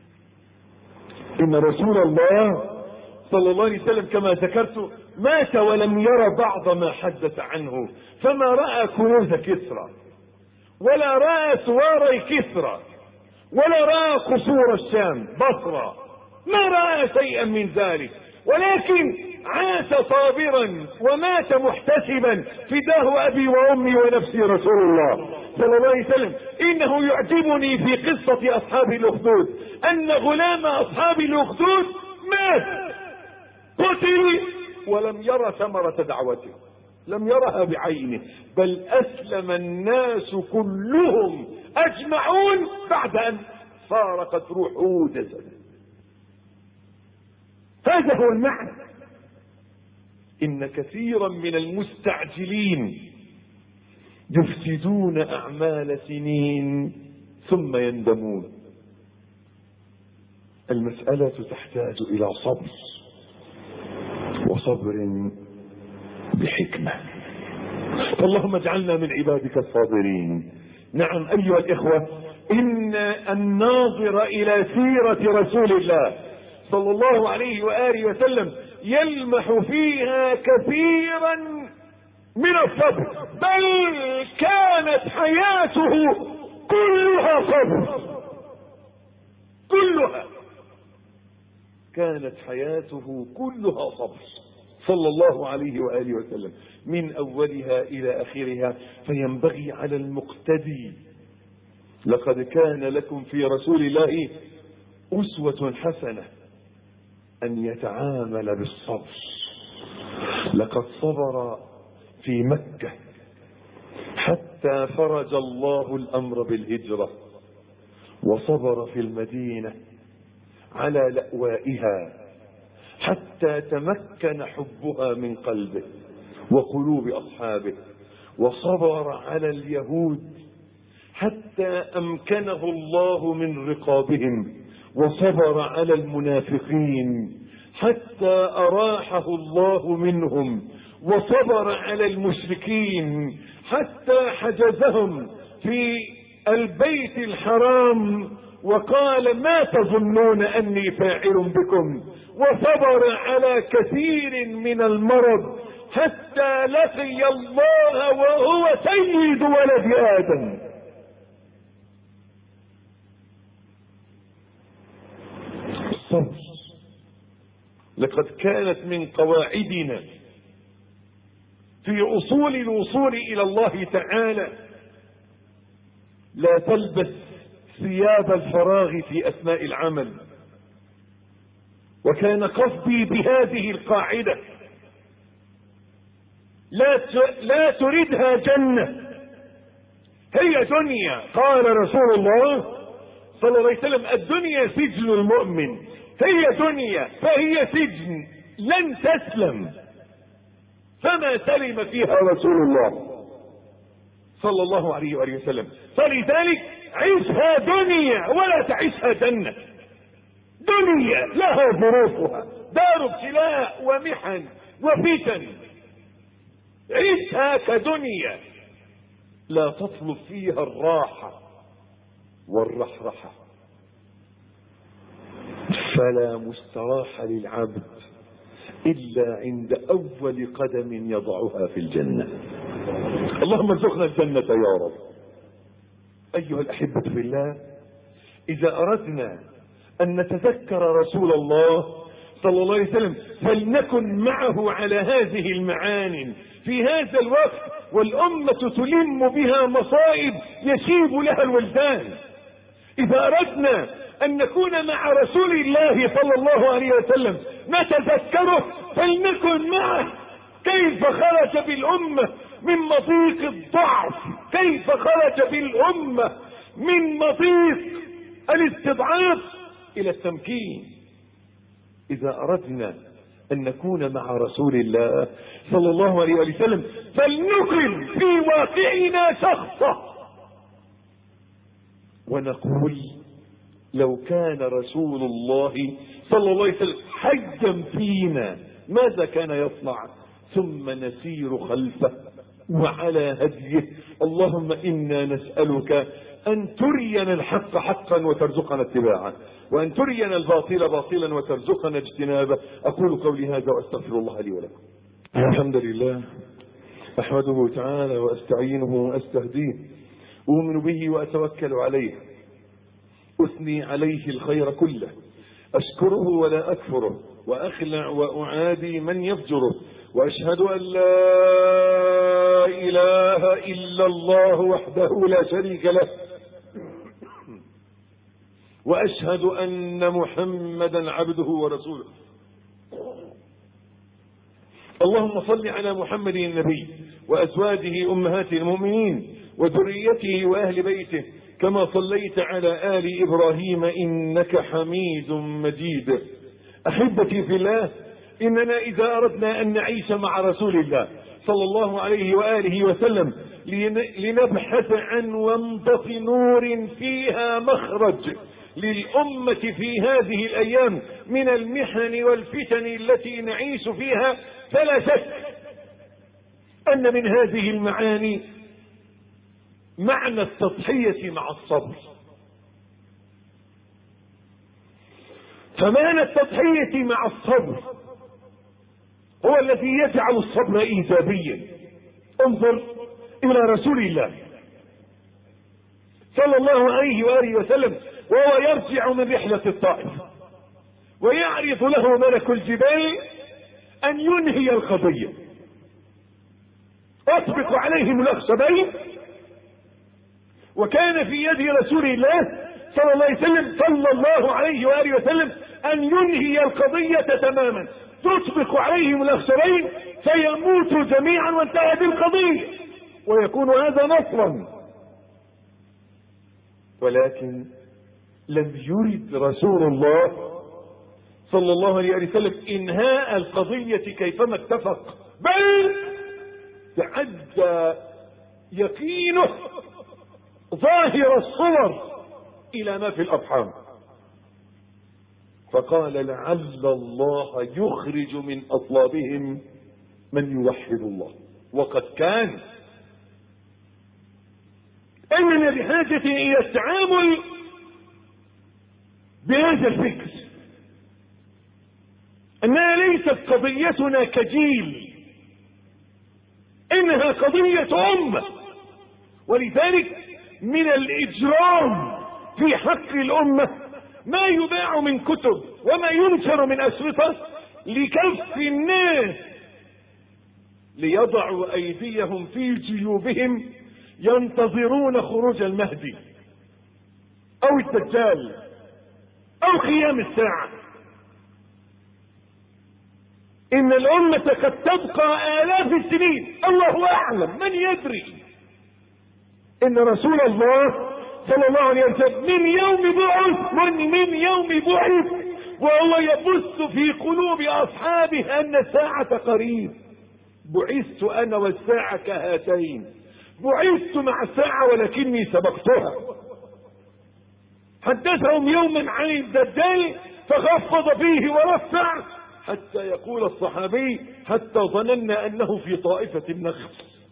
إن رسول الله صلى الله عليه وسلم كما ذكرت مات ولم يرى بعض ما حدث عنه، فما رأى كنوز كسرى ولا رأى سواري كسرى ولا رأى قصور الشام بصرة، ما رأى شيئا من ذلك، ولكن عاش صابرا ومات محتسبا فداه أبي وأمي ونفسي رسول الله صلى الله عليه وسلم. إنه يعجبني في قصة أصحاب الأخدود أن غلام أصحاب الأخدود مات قتل ولم يرى ثمرة دعوته، لم يرها بعينه، بل أسلم الناس كلهم أجمعون بعد أن فارقت روحه جسده. هذا هو المعنى. إن كثيرا من المستعجلين يفسدون أعمال سنين ثم يندمون. المسألة تحتاج إلى صبر، وصبر بحكمة. اللهم اجعلنا من عبادك الصابرين. نعم أيها الإخوة، إن الناظر إلى سيرة رسول الله صلى الله عليه وآله وسلم يلمح فيها كثيرا من الصبر، بل كانت حياته كلها صبر، كلها كانت حياته كلها صبر صلى الله عليه وآله وسلم من أولها إلى آخرها. فينبغي على المقتدي، لقد كان لكم في رسول الله أسوة حسنة، أن يتعامل بالصبر. لقد صبر في مكة حتى فرج الله الأمر بالهجرة، وصبر في المدينة على لأوائها حتى تمكن حبها من قلبه وقلوب أصحابه، وصبر على اليهود حتى أمكنه الله من رقابهم، وصبر على المنافقين حتى أراحه الله منهم، وصبر على المشركين حتى حجزهم في البيت الحرام وقال ما تظنون أني فاعل بكم، وصبر على كثير من المرض حتى لقي الله وهو سيد ولد آدم. الصبر لقد كانت من قواعدنا في أصول الوصول إلى الله تعالى لا تلبس ثياب الفراغ في أثناء العمل. وكان قصدي بهذه القاعدة لا تردها جنة، هي دنيا. قال رسول الله صلى الله عليه وسلم الدنيا سجن المؤمن، هي دنيا فهي سجن لن تسلم، فما سلم فيها رسول الله صلى الله عليه وآله وسلم. فلذلك عيشها دنيا ولا تعيشها جنة. دنيا لها ظروفها، دار ابتلاء ومحن وفتن، عيشها كدنيا، لا تطلب فيها الراحة والرحرحة. فلا مستراح للعبد إلا عند أول قدم يضعها في الجنة. اللهم ارزقنا الجنة يا رب. أيها الأحبة في الله، إذا أردنا أن نتذكر رسول الله صلى الله عليه وسلم فلنكن معه على هذه المعاني في هذا الوقت، والأمة تلم بها مصائب يشيب لها الولدان. إذا أردنا أن نكون مع رسول الله صلى الله عليه وسلم نتذكره فلنكن معه. كيف خرج بالأمة من مضيق الضعف، كيف خرج بالأمة من مضيق الاستضعاف إلى التمكين. إذا أردنا أن نكون مع رسول الله صلى الله عليه وسلم فلنقل في واقعنا شخصه ونقول لو كان رسول الله صلى الله عليه وسلم حيا فينا ماذا كان يصنع؟ ثم نسير خلفه وعلى هديه. اللهم إنا نسألك أن ترينا الحق حقا وترزقنا اتباعه، وأن ترينا الباطل باطلا وترزقنا اجتنابه. أقول قولي هذا وأستغفر الله لي ولكم. الحمد لله، أحمده تعالى وأستعينه وأستهديه، أؤمن به وأتوكل عليه، أثني عليه الخير كله، أشكره ولا أكفره، وأخلع وأعادي من يفجره، وأشهد أن لا إله إلا الله وحده لا شريك له، وأشهد أن محمدا عبده ورسوله. اللهم صل على محمد النبي وأزواجه أمهات المؤمنين وذريته وأهل بيته كما صليت على آل إبراهيم إنك حميد مجيد. أحبتي في الله، إننا إذا أردنا أن نعيش مع رسول الله صلى الله عليه وآله وسلم لنبحث عن ومضة نور فيها مخرج للأمة في هذه الأيام من المحن والفتن التي نعيش فيها، فلا شك أن من هذه المعاني معنى التضحية مع الصبر. فمعنى التضحية مع الصبر هو الذي يجعل الصبر إيجابيا. انظر إلى رسول الله صلى الله عليه وآله وسلم وهو يرجع من رحلة الطائف، ويعرض له ملك الجبال أن ينهي القضية، أطبق عليهم الأخشبين. وكان في يد رسول الله صلى الله عليه وآله وسلم أن ينهي القضية تماما، تطبق عليهم الأخشبين فيموتوا جميعا وانتهت القضية ويكون هذا نصرا. ولكن لم يرد رسول الله صلى الله عليه وسلم إنهاء القضية كيفما اتفق، بل تعدى يقينه ظاهر الصور إلى ما في الأرحام، فقال لعل الله يخرج من أصلابهم من يوحد الله. وقد كان. إننا بحاجة إلى التعامل بهذا الفكر، أنها ليست قضيتنا كجيل، إنها قضية أمة. ولذلك من الإجرام في حق الأمة ما يباع من كتب وما ينشر من أشرطة لكف الناس ليضعوا أيديهم في جيوبهم ينتظرون خروج المهدي أو الدجال أو قيام الساعة. إن الأمة قد تبقى آلاف السنين، الله أعلم، من يدري. إن رسول الله صلى الله عليه وسلم من يوم بعث وهو يبث في قلوب أصحابه أن الساعة قريب. بعثت أنا والساعة كهاتين، بعثت مع الساعة ولكني سبقتها. حدثهم يوما عن الدجال فخفض فيه ورفع حتى يقول الصحابي حتى ظننا أنه في طائفة النخل.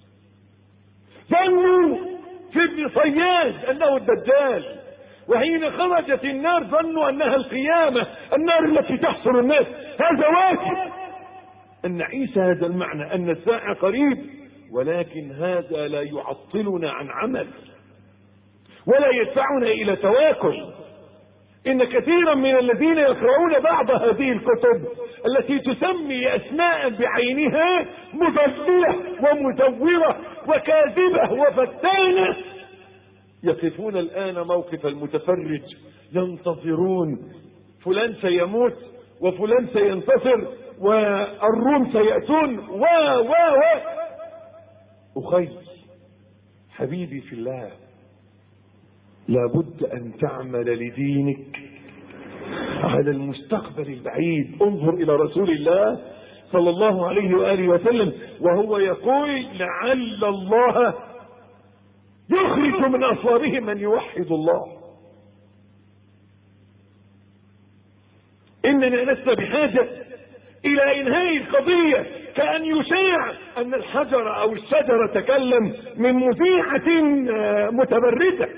ظنوا في ابن صياد أنه الدجال، وحين خرجت النار ظنوا أنها القيامة، النار التي تحصر الناس. هذا واجب أن نعيش هذا المعنى أن الساعة قريب، ولكن هذا لا يعطلنا عن عمل ولا يدفعنا إلى تواكل. إن كثيرا من الذين يقرؤون بعض هذه الكتب التي تسمي أسماء بعينها مضللة ومزورة وكاذبة وفتانة يقفون الآن موقف المتفرج ينتظرون فلان سيموت وفلان سينتصر والروم سيأتون أخي حبيبي في الله، لابد أن تعمل لدينك على المستقبل البعيد. انظر إلى رسول الله صلى الله عليه وآله وسلم وهو يقول لعل الله يخرج من أصلابهم من يوحد الله. إننا لسنا بحاجة إلى إنهاء القضية كأن يشاع أن الحجر أو الشجرة تكلم من مذيعة متبردة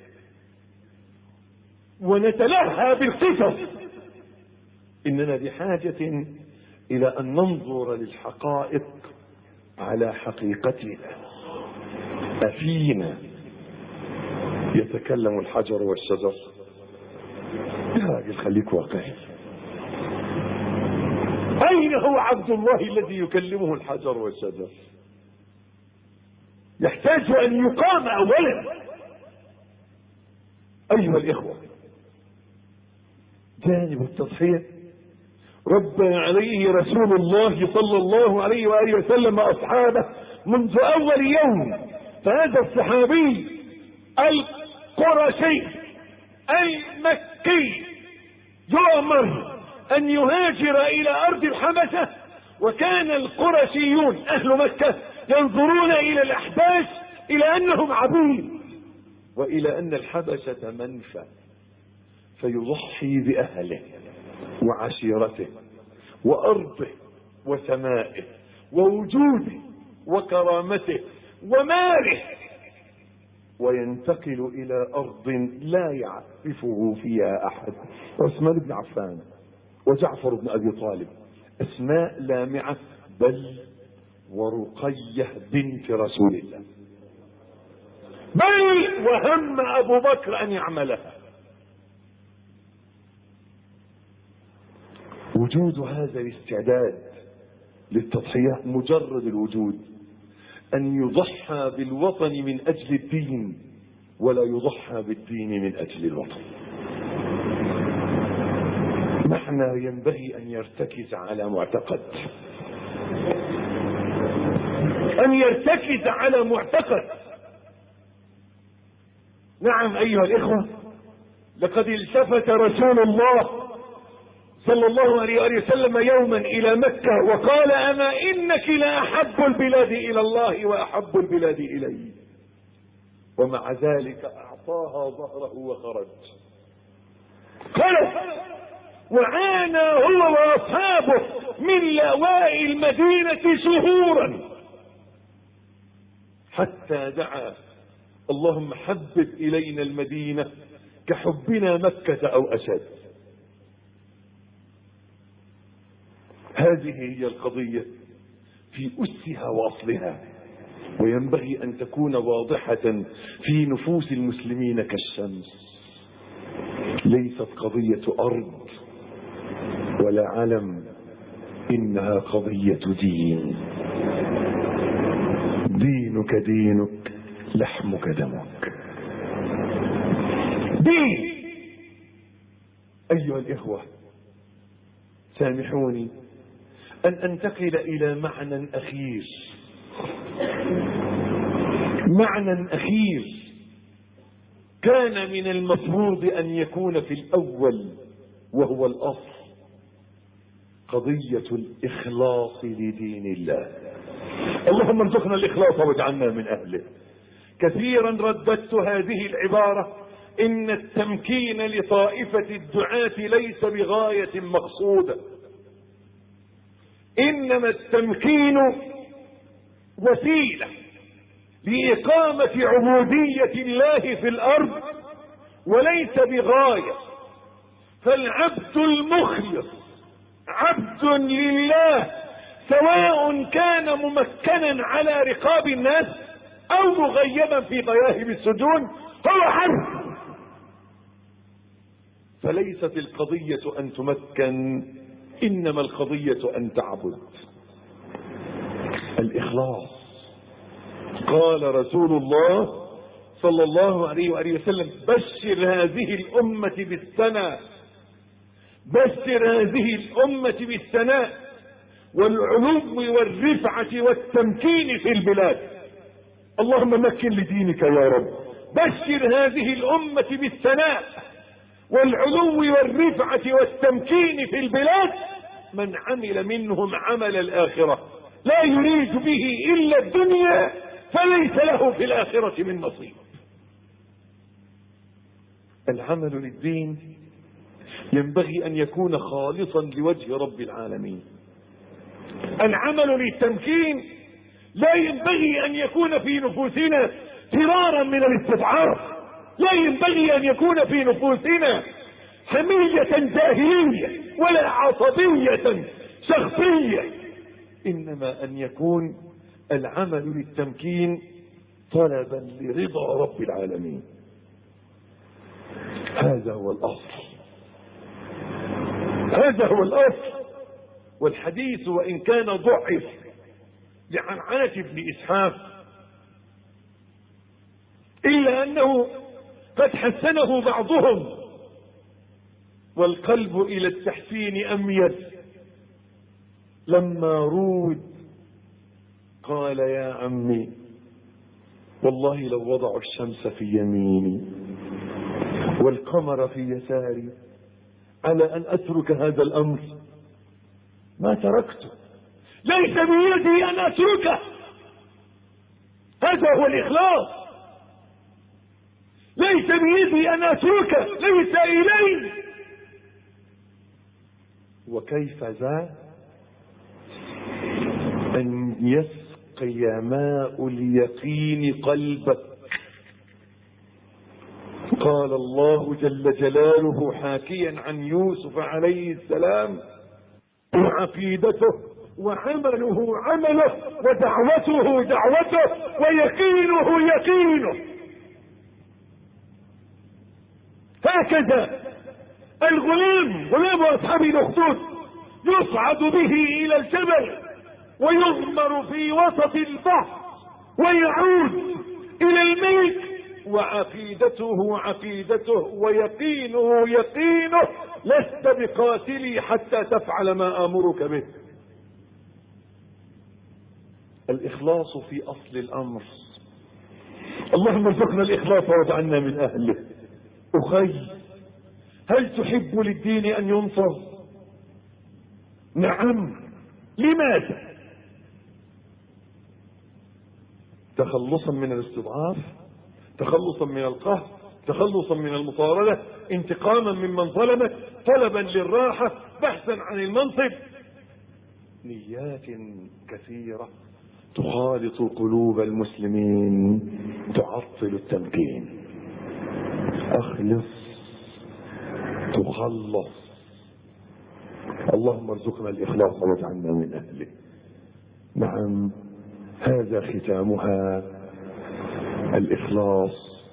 ونتلهى بالقصص. إننا بحاجة إلى أن ننظر للحقائق على حقيقتها. أفينا يتكلم الحجر والشجر يا راجل خليك واقعي. أين هو عبد الله الذي يكلمه الحجر والشجر؟ يحتاج أن يقام أولا. أيها الإخوة، جانب التضحية ربى عليه رسول الله صلى الله عليه وآله وسلم أصحابه منذ أول يوم. فهذا الصحابي القرشي المكي يؤمر أن يهاجر إلى أرض الحبشة، وكان القرشيون أهل مكة ينظرون إلى الأحباش إلى أنهم عبيد، وإلى أن الحبشة منفى، فيضحي بأهله وعشيرته وأرضه وسمائه ووجوده وكرامته وماله، وينتقل إلى أرض لا يعرفه فيها أحد. عثمان بن عفان وجعفر بن أبي طالب، أسماء لامعة، بل ورقية بنت رسول الله، بل وهم أبو بكر أن يعملها. وجود هذا الاستعداد للتضحية، مجرد الوجود، أن يضحى بالوطن من أجل الدين، ولا يضحى بالدين من أجل الوطن. معنى ينبغي أن يرتكز على معتقد، أن يرتكز على معتقد. نعم أيها الإخوة، لقد التفت رسول الله صلى الله عليه وسلم يوما إلى مكة وقال: أما إنك لأحب البلاد إلى الله وأحب البلاد إلي. ومع ذلك أعطاها ظهره وخرج. خلف وعانى هو وأصحابه من لواء المدينة شهورا، حتى دعا: اللهم حبب إلينا المدينة كحبنا مكة أو أشد. هذه هي القضية في أسها وأصلها، وينبغي أن تكون واضحة في نفوس المسلمين كالشمس. ليست قضية أرض ولا علم، إنها قضية دين. دينك دينك، لحمك دمك. دين. أيها الإخوة، سامحوني أن أنتقل إلى معنى أخير، معنى أخير كان من المفروض أن يكون في الأول، وهو الأصل، قضية الإخلاص لدين الله. اللهم ارزقنا الإخلاص واجعلنا من أهله. كثيرا رددت هذه العبارة: إن التمكين لطائفة الدعاة ليس بغاية مقصودة، إنما التمكين وسيلة لإقامة عبودية الله في الأرض وليس بغاية. فالعبد المخلص عبد لله، سواء كان ممكنا على رقاب الناس أو مغيبا في غياهب السجون، هو عبد. فليست القضية أن تمكن، إنما القضية أن تعبد. الإخلاص. قال رسول الله صلى الله عليه وآله وسلم: بشر هذه الأمة بالثناء، بشر هذه الأمة بالثناء والعلو والرفعة والتمكين في البلاد. اللهم مكن لدينك يا رب. بشر هذه الأمة بالثناء والعلو والرفعة والتمكين في البلاد من عمل منهم عمل الآخرة لا يريد به إلا الدنيا، فليس له في الآخرة من نصيب. العمل للدين ينبغي أن يكون خالصا لوجه رب العالمين. العمل للتمكين لا ينبغي أن يكون في نفوسنا فرارا من الاستضعاف، لا ينبغي أن يكون في نفوسنا حمية جاهلية ولا عصبية شخصية، إنما أن يكون العمل للتمكين طلبا لرضا رب العالمين. هذا هو الأصل. هذا هو الأصل. والحديث وإن كان ضعف لعنعنة ابن إسحاق إلا أنه قد حسنه بعضهم، والقلب إلى التحسين أميل. لما رود قال يا عمي والله لو وضعوا الشمس في يميني والقمر في يساري على أن أترك هذا الأمر ما تركته. ليس بيدي أن أتركه، هذا هو الإخلاص. ليس بيدي أن أتركه، ليس إلي. وكيف ذا أن يسقي ماء اليقين قلبك. قال الله جل جلاله حاكيا عن يوسف عليه السلام: عقيدته وعمله عمله ودعوته دعوته ويقينه يقينه. هكذا غلام أصحاب الأخدود يصعد به إلى الجبل ويغمر في وسط البحر ويعود إلى الملك، وعقيدته عقيدته ويقينه يقينه: لست بقاتلي حتى تفعل ما آمرك به. الإخلاص في أصل الأمر. اللهم ارزقنا الإخلاص واجعلنا من أهله. أخي، هل تحب للدين أن ينصر؟ نعم. لماذا؟ تخلصا من الاستضعاف، تخلصا من القهر، تخلصا من المطاردة، انتقاما ممن ظلمك، طلبا للراحة، بحثا عن المنصب. نيات كثيرة تخالط قلوب المسلمين تعطل التمكين. أخلص تخلص. اللهم ارزقنا الإخلاص واجعلنا من أهله. نعم، هذا ختامها. الإخلاص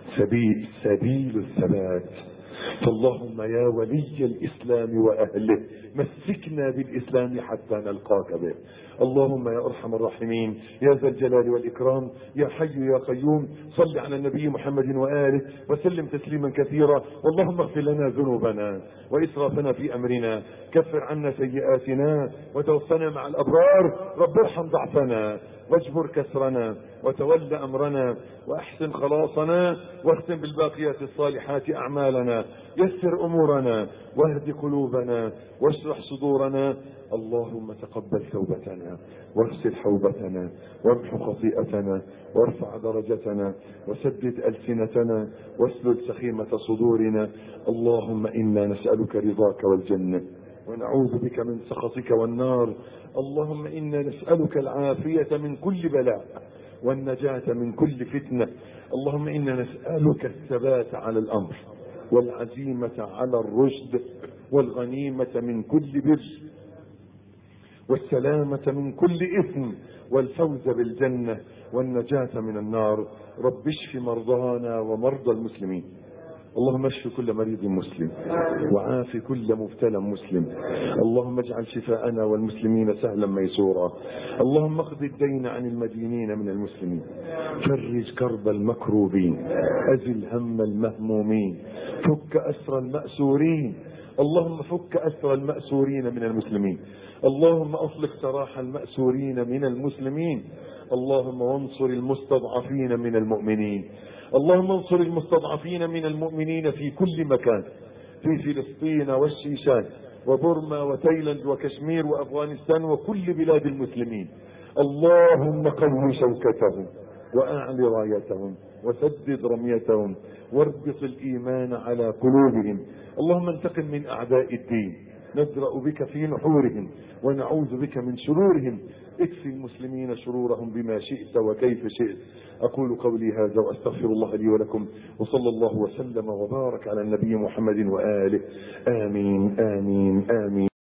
سبيل الثبات. فاللهم يا ولي الإسلام وأهله مسكنا بالإسلام حتى نلقاك به. اللهم يا أرحم الراحمين يا ذا الجلال والإكرام يا حي يا قيوم، صل على النبي محمد وآله وسلم تسليما كثيرا. اللهم اغفر لنا ذنوبنا وإسرافنا في أمرنا، كفر عنا سيئاتنا وتوفنا مع الأبرار. رب ارحم ضعفنا واجبر كسرنا وتول أمرنا وأحسن خلاصنا، واختم بالباقيات الصالحات أعمالنا. يسر أمورنا واهد قلوبنا واشرح صدورنا. اللهم تقبل توبتنا واغسل حوبتنا وامحو خطيئتنا وارفع درجتنا وسدد ألسنتنا واسلل سخيمة صدورنا. اللهم إنا نسألك رضاك والجنة ونعوذ بك من سخطك والنار. اللهم إنا نسألك العافية من كل بلاء والنجاة من كل فتنة. اللهم إنا نسألك الثبات على الأمر والعزيمة على الرشد والغنيمة من كل بر والسلامة من كل إثم والفوز بالجنة والنجاة من النار. رب اشف مرضانا ومرضى المسلمين. اللهم اشف كل مريض مسلم وعاف كل مبتلى مسلم. اللهم اجعل شفاءنا والمسلمين سهلا ميسورا. اللهم اقض الدين عن المدينين من المسلمين، فرج كرب المكروبين، أزل هم المهمومين، فك أسر المأسورين. اللهم فك أسر المأسورين من المسلمين. اللهم أطلق سراح المأسورين من المسلمين. اللهم وانصر المستضعفين من المؤمنين. اللهم انصر المستضعفين من المؤمنين في كل مكان، في فلسطين والشيشان وبورما وتايلاند وكشمير وأفغانستان وكل بلاد المسلمين. اللهم قوي شوكتهم وأعل رايتهم وسدد رميتهم واربط الإيمان على قلوبهم. اللهم انتقم من أعداء الدين، نزرع بك في نحورهم ونعوذ بك من شرورهم. اكفي المسلمين شرورهم بما شئت وكيف شئت. أقول قولي هذا وأستغفر الله لي ولكم، وصلى الله وسلم وبارك على النبي محمد وآله. آمين آمين آمين.